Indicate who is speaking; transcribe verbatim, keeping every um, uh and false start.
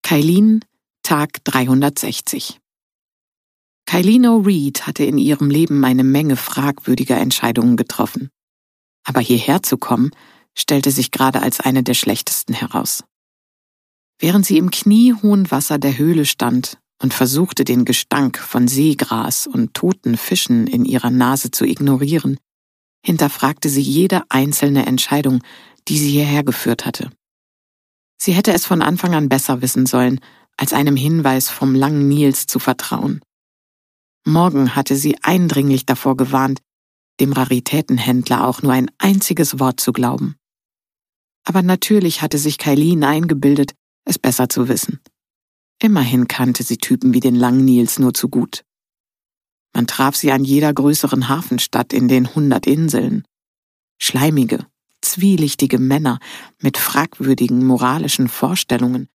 Speaker 1: Kylene, Tag dreihundertsechzig. Kylene O'Reed hatte in ihrem Leben eine Menge fragwürdiger Entscheidungen getroffen. Aber hierher zu kommen, stellte sich gerade als eine der schlechtesten heraus. Während sie im kniehohen Wasser der Höhle stand und versuchte, den Gestank von Seegras und toten Fischen in ihrer Nase zu ignorieren, hinterfragte sie jede einzelne Entscheidung, die sie hierher geführt hatte. Sie hätte es von Anfang an besser wissen sollen, als einem Hinweis vom langen Nils zu vertrauen. Morgan hatte sie eindringlich davor gewarnt, dem Raritätenhändler auch nur ein einziges Wort zu glauben. Aber natürlich hatte sich Kylene eingebildet, es besser zu wissen. Immerhin kannte sie Typen wie den langen Nils nur zu gut. Man traf sie an jeder größeren Hafenstadt in den hundert Inseln. Schleimige, zwielichtige Männer mit fragwürdigen moralischen Vorstellungen